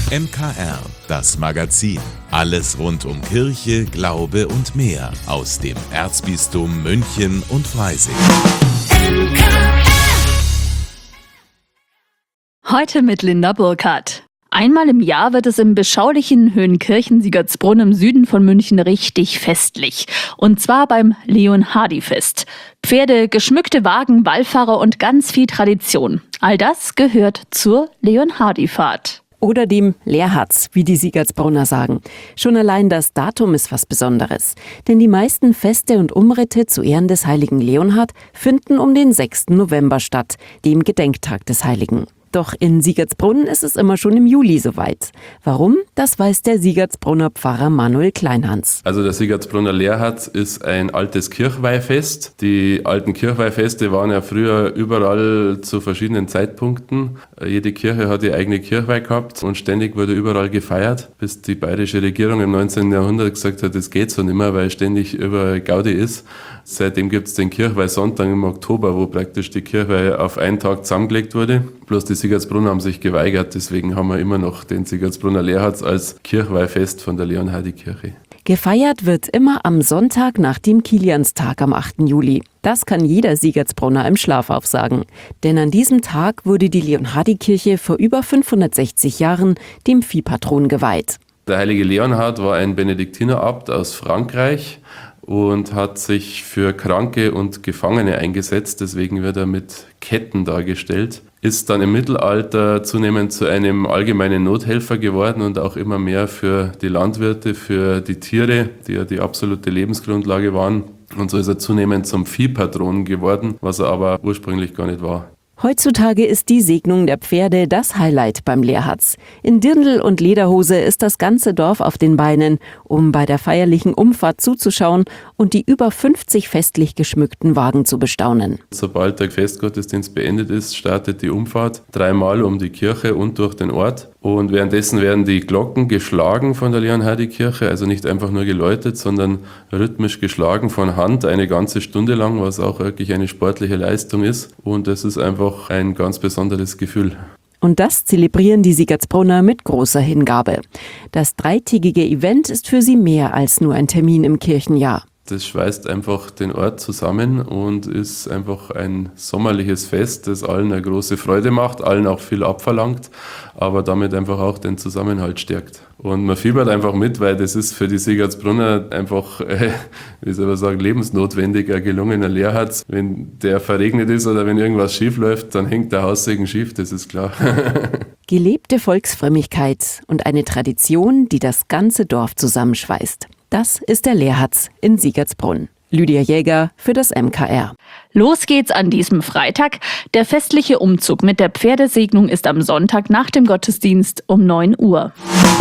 MKR, das Magazin. Alles rund um Kirche, Glaube und mehr aus dem Erzbistum München und Freising. Heute mit Linda Burkhardt. Einmal im Jahr wird es im beschaulichen Höhenkirchen-Siegertsbrunn im Süden von München richtig festlich. Und zwar beim Leonhardifest. Pferde, geschmückte Wagen, Wallfahrer und ganz viel Tradition. All das gehört zur Leonhardifahrt. Oder dem Lehrhatz, wie die Siegertsbrunner sagen. Schon allein das Datum ist was Besonderes. Denn die meisten Feste und Umritte zu Ehren des heiligen Leonhard finden um den 6. November statt, dem Gedenktag des Heiligen. Doch in Siegertsbrunn ist es immer schon im Juli soweit. Warum? Das weiß der Siegertsbrunner Pfarrer Manuel Kleinhans. Also der Siegertsbrunner Lehrhatz ist ein altes Kirchweihfest. Die alten Kirchweihfeste waren ja früher überall zu verschiedenen Zeitpunkten. Jede Kirche hat ihre eigene Kirchweih gehabt und ständig wurde überall gefeiert, bis die bayerische Regierung im 19. Jahrhundert gesagt hat, das geht so nicht mehr, weil ständig überall Gaudi ist. Seitdem gibt es den Kirchweihsonntag im Oktober, wo praktisch die Kirchweih auf einen Tag zusammengelegt wurde. Bloß die Siegertsbrunner haben sich geweigert, deswegen haben wir immer noch den Siegertsbrunner Lehrhatz als Kirchweihfest von der Leonhardikirche. Gefeiert wird immer am Sonntag nach dem Kilianstag am 8. Juli. Das kann jeder Siegertsbrunner im Schlaf aufsagen. Denn an diesem Tag wurde die Leonhardikirche vor über 560 Jahren dem Viehpatron geweiht. Der heilige Leonhard war ein Benediktinerabt aus Frankreich und hat sich für Kranke und Gefangene eingesetzt. Deswegen wird er mit Ketten dargestellt. Ist dann im Mittelalter zunehmend zu einem allgemeinen Nothelfer geworden und auch immer mehr für die Landwirte, für die Tiere, die ja die absolute Lebensgrundlage waren. Und so ist er zunehmend zum Viehpatron geworden, was er aber ursprünglich gar nicht war. Heutzutage ist die Segnung der Pferde das Highlight beim Lehrhatz. In Dirndl und Lederhose ist das ganze Dorf auf den Beinen, um bei der feierlichen Umfahrt zuzuschauen und die über 50 festlich geschmückten Wagen zu bestaunen. Sobald der Festgottesdienst beendet ist, startet die Umfahrt 3-mal um die Kirche und durch den Ort. Und währenddessen werden die Glocken geschlagen von der Leonhardikirche, also nicht einfach nur geläutet, sondern rhythmisch geschlagen von Hand eine ganze Stunde lang, was auch wirklich eine sportliche Leistung ist. Und das ist einfach ein ganz besonderes Gefühl. Und das zelebrieren die Siegertsbrunner mit großer Hingabe. Das dreitägige Event ist für sie mehr als nur ein Termin im Kirchenjahr. Das schweißt einfach den Ort zusammen und ist einfach ein sommerliches Fest, das allen eine große Freude macht, allen auch viel abverlangt, aber damit einfach auch den Zusammenhalt stärkt. Und man fiebert einfach mit, weil das ist für die Siegertsbrunner einfach, wie soll man sagen, lebensnotwendig, ein gelungener Lehrhatz. Wenn der verregnet ist oder wenn irgendwas schief läuft, dann hängt der Haussegen schief, das ist klar. Gelebte Volksfrömmigkeit und eine Tradition, die das ganze Dorf zusammenschweißt. Das ist der Lehrhatz in Siegertsbrunn. Lydia Jäger für das MKR. Los geht's an diesem Freitag. Der festliche Umzug mit der Pferdesegnung ist am Sonntag nach dem Gottesdienst um 9 Uhr.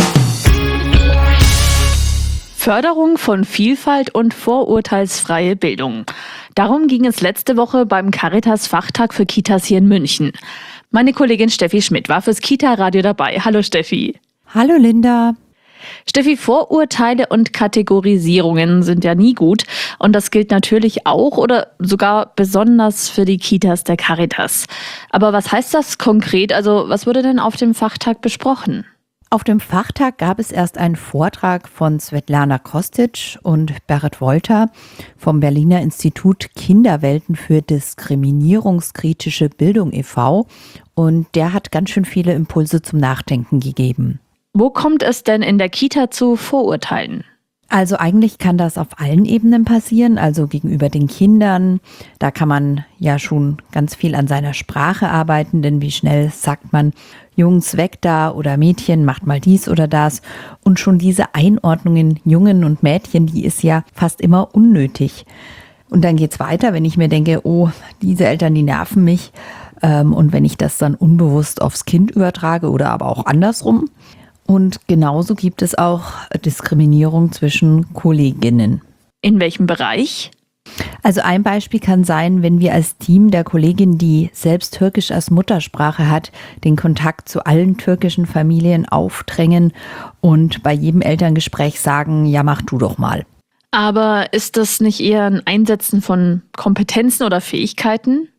Förderung von Vielfalt und vorurteilsfreie Bildung. Darum ging es letzte Woche beim Caritas-Fachtag für Kitas hier in München. Meine Kollegin Steffi Schmidt war fürs Kita-Radio dabei. Hallo Steffi. Hallo Linda. Steffi, Vorurteile und Kategorisierungen sind ja nie gut. Und das gilt natürlich auch oder sogar besonders für die Kitas der Caritas. Aber was heißt das konkret? Also was wurde denn auf dem Fachtag besprochen? Auf dem Fachtag gab es erst einen Vortrag von Svetlana Kostic und Berit Wolter vom Berliner Institut Kinderwelten für diskriminierungskritische Bildung e.V. Und der hat ganz schön viele Impulse zum Nachdenken gegeben. Wo kommt es denn in der Kita zu Vorurteilen? Also eigentlich kann das auf allen Ebenen passieren, also gegenüber den Kindern. Da kann man ja schon ganz viel an seiner Sprache arbeiten, denn wie schnell sagt man, Jungs weg da oder Mädchen macht mal dies oder das. Und schon diese Einordnung in Jungen und Mädchen, die ist ja fast immer unnötig. Und dann geht's weiter, wenn ich mir denke, oh, diese Eltern, die nerven mich. Und wenn ich das dann unbewusst aufs Kind übertrage oder aber auch andersrum. Und genauso gibt es auch Diskriminierung zwischen Kolleginnen. In welchem Bereich? Also ein Beispiel kann sein, wenn wir als Team der Kollegin, die selbst Türkisch als Muttersprache hat, den Kontakt zu allen türkischen Familien aufdrängen und bei jedem Elterngespräch sagen, ja, mach du doch mal. Aber ist das nicht eher ein Einsetzen von Kompetenzen oder Fähigkeiten?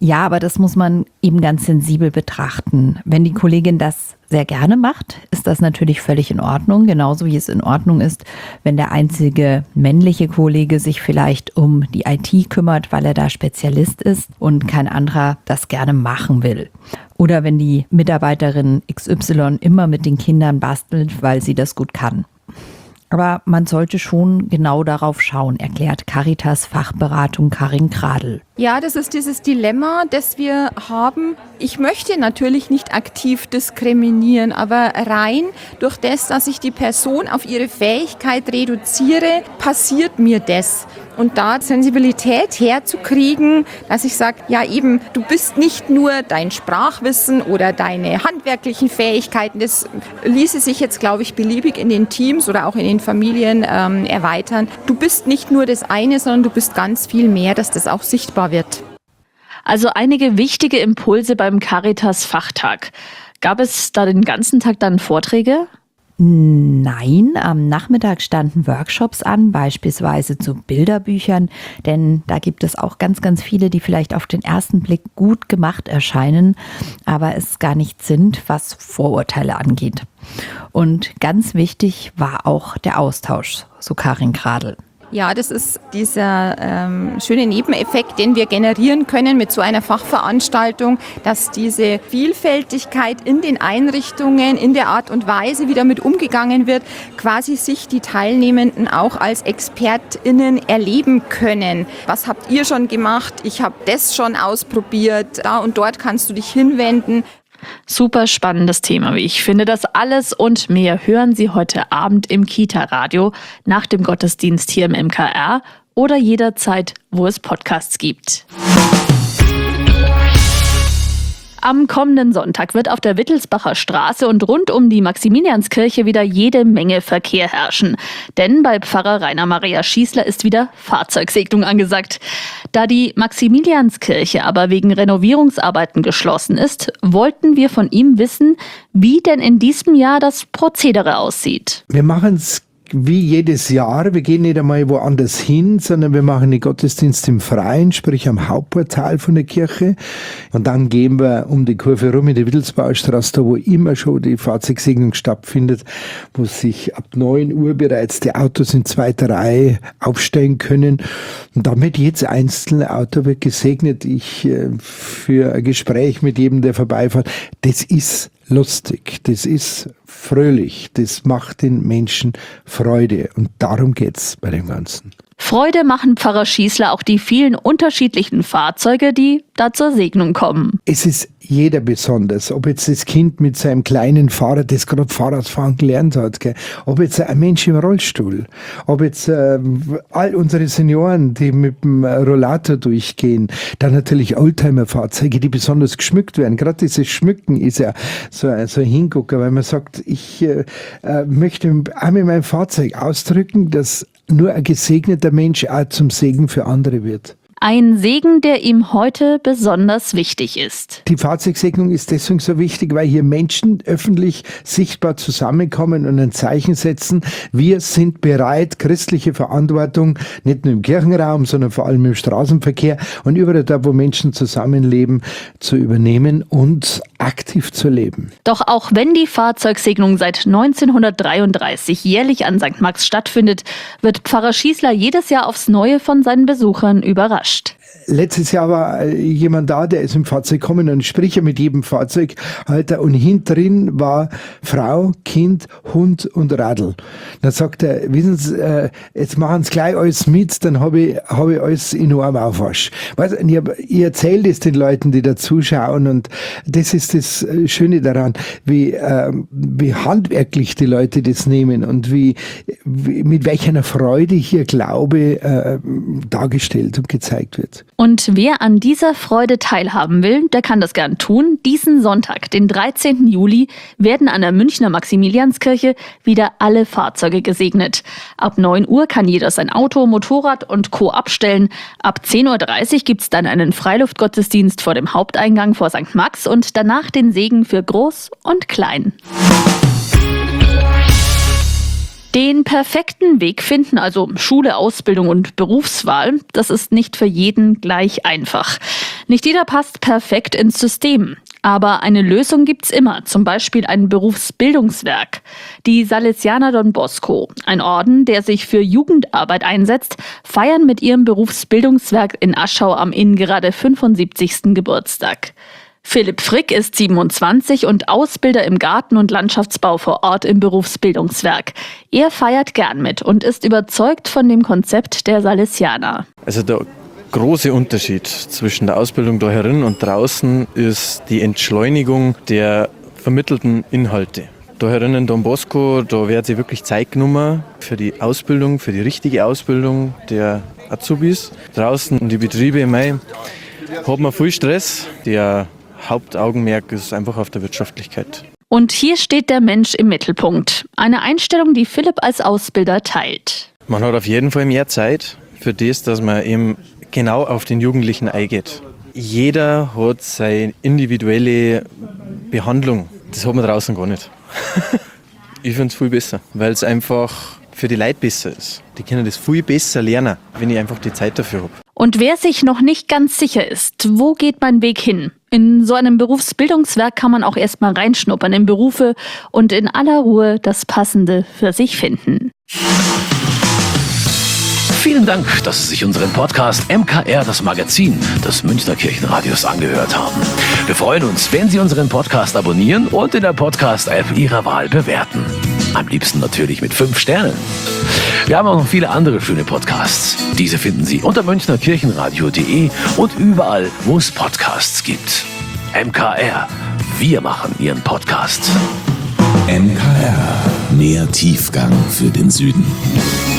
Ja, aber das muss man eben ganz sensibel betrachten. Wenn die Kollegin das sehr gerne macht, ist das natürlich völlig in Ordnung. Genauso wie es in Ordnung ist, wenn der einzige männliche Kollege sich vielleicht um die IT kümmert, weil er da Spezialist ist und kein anderer das gerne machen will. Oder wenn die Mitarbeiterin XY immer mit den Kindern bastelt, weil sie das gut kann. Aber man sollte schon genau darauf schauen, erklärt Caritas-Fachberatung Karin Kradl. Ja, das ist dieses Dilemma, das wir haben. Ich möchte natürlich nicht aktiv diskriminieren, aber rein durch das, dass ich die Person auf ihre Fähigkeit reduziere, passiert mir das. Und da Sensibilität herzukriegen, dass ich sage, ja eben, du bist nicht nur dein Sprachwissen oder deine handwerklichen Fähigkeiten, das ließe sich jetzt, glaube ich, beliebig in den Teams oder auch in den Familien erweitern. Du bist nicht nur das eine, sondern du bist ganz viel mehr, dass das auch sichtbar wird. Also einige wichtige Impulse beim Caritas-Fachtag. Gab es da den ganzen Tag dann Vorträge? Nein, am Nachmittag standen Workshops an, beispielsweise zu Bilderbüchern, denn da gibt es auch ganz, ganz viele, die vielleicht auf den ersten Blick gut gemacht erscheinen, aber es gar nicht sind, was Vorurteile angeht. Und ganz wichtig war auch der Austausch, so Karin Kradl. Ja, das ist dieser schöne Nebeneffekt, den wir generieren können mit so einer Fachveranstaltung, dass diese Vielfältigkeit in den Einrichtungen, in der Art und Weise, wie damit umgegangen wird, quasi sich die Teilnehmenden auch als ExpertInnen erleben können. Was habt ihr schon gemacht? Ich habe das schon ausprobiert. Da und dort kannst du dich hinwenden. Super spannendes Thema, wie ich finde. Das alles und mehr hören Sie heute Abend im Kita-Radio nach dem Gottesdienst hier im MKR oder jederzeit, wo es Podcasts gibt. Am kommenden Sonntag wird auf der Wittelsbacher Straße und rund um die Maximilianskirche wieder jede Menge Verkehr herrschen. Denn bei Pfarrer Rainer Maria Schießler ist wieder Fahrzeugsegnung angesagt. Da die Maximilianskirche aber wegen Renovierungsarbeiten geschlossen ist, wollten wir von ihm wissen, wie denn in diesem Jahr das Prozedere aussieht. Wir machen es wie jedes Jahr. Wir gehen nicht einmal woanders hin, sondern wir machen den Gottesdienst im Freien, sprich am Hauptportal von der Kirche. Und dann gehen wir um die Kurve rum in die Wittelsbacher Straße, da wo immer schon die Fahrzeugsegnung stattfindet, wo sich ab 9 Uhr bereits die Autos in zweiter Reihe aufstellen können. Und damit jedes einzelne Auto wird gesegnet. Ich für ein Gespräch mit jedem, der vorbeifährt, das ist lustig, das ist fröhlich, das macht den Menschen Freude und darum geht's bei dem Ganzen. Freude machen Pfarrer Schießler auch die vielen unterschiedlichen Fahrzeuge, die da zur Segnung kommen. Es ist jeder besonders, ob jetzt das Kind mit seinem kleinen Fahrrad, das gerade Fahrradfahren gelernt hat, gell? Ob jetzt ein Mensch im Rollstuhl, ob jetzt all unsere Senioren, die mit dem Rollator durchgehen, dann natürlich Oldtimer-Fahrzeuge, die besonders geschmückt werden. Gerade dieses Schmücken ist ja so ein Hingucker, weil man sagt, ich möchte auch mit meinem Fahrzeug ausdrücken, dass nur ein gesegneter Mensch auch zum Segen für andere wird. Ein Segen, der ihm heute besonders wichtig ist. Die Fahrzeugsegnung ist deswegen so wichtig, weil hier Menschen öffentlich sichtbar zusammenkommen und ein Zeichen setzen. Wir sind bereit, christliche Verantwortung nicht nur im Kirchenraum, sondern vor allem im Straßenverkehr und überall da, wo Menschen zusammenleben, zu übernehmen und aktiv zu leben. Doch auch wenn die Fahrzeugsegnung seit 1933 jährlich an St. Max stattfindet, wird Pfarrer Schießler jedes Jahr aufs Neue von seinen Besuchern überrascht. Letztes Jahr war jemand da, der ist im Fahrzeug gekommen und spricht ja mit jedem Fahrzeughalter und hintendrin war Frau, Kind, Hund und Radl. Dann sagt er, wissen Sie, jetzt machen Sie gleich alles mit, dann habe ich alles in einem Aufwasch. Weißt, ich erzähle das den Leuten, die da zuschauen und das ist das Schöne daran, wie handwerklich die Leute das nehmen und mit welcher Freude hier Glaube dargestellt und gezeigt wird. Und wer an dieser Freude teilhaben will, der kann das gern tun. Diesen Sonntag, den 13. Juli, werden an der Münchner Maximilianskirche wieder alle Fahrzeuge gesegnet. Ab 9 Uhr kann jeder sein Auto, Motorrad und Co. abstellen. Ab 10.30 Uhr gibt's dann einen Freiluftgottesdienst vor dem Haupteingang vor St. Max und danach den Segen für Groß und Klein. Den perfekten Weg finden, also Schule, Ausbildung und Berufswahl, das ist nicht für jeden gleich einfach. Nicht jeder passt perfekt ins System. Aber eine Lösung gibt's immer, zum Beispiel ein Berufsbildungswerk. Die Salesianer Don Bosco, ein Orden, der sich für Jugendarbeit einsetzt, feiern mit ihrem Berufsbildungswerk in Aschau am Inn gerade 75. Geburtstag. Philipp Frick ist 27 und Ausbilder im Garten- und Landschaftsbau vor Ort im Berufsbildungswerk. Er feiert gern mit und ist überzeugt von dem Konzept der Salesianer. Also der große Unterschied zwischen der Ausbildung da herin und draußen ist die Entschleunigung der vermittelten Inhalte. Da herin in Don Bosco, da wird sich wirklich Zeit genommen für die Ausbildung, für die richtige Ausbildung der Azubis. Draußen in die Betriebe, hat man viel Stress. Der Hauptaugenmerk ist einfach auf der Wirtschaftlichkeit. Und hier steht der Mensch im Mittelpunkt. Eine Einstellung, die Philipp als Ausbilder teilt. Man hat auf jeden Fall mehr Zeit für das, dass man eben genau auf den Jugendlichen eingeht. Jeder hat seine individuelle Behandlung. Das hat man draußen gar nicht. Ich finde es viel besser, weil es einfach für die Leute besser ist. Die können das viel besser lernen, wenn ich einfach die Zeit dafür habe. Und wer sich noch nicht ganz sicher ist, wo geht mein Weg hin? In so einem Berufsbildungswerk kann man auch erstmal reinschnuppern in Berufe und in aller Ruhe das Passende für sich finden. Vielen Dank, dass Sie sich unseren Podcast MKR, das Magazin des Münchner Kirchenradios, angehört haben. Wir freuen uns, wenn Sie unseren Podcast abonnieren und in der Podcast-App Ihrer Wahl bewerten. Am liebsten natürlich mit 5 Sternen. Wir haben auch noch viele andere schöne Podcasts. Diese finden Sie unter münchnerkirchenradio.de und überall, wo es Podcasts gibt. MKR, wir machen Ihren Podcast. MKR, mehr Tiefgang für den Süden.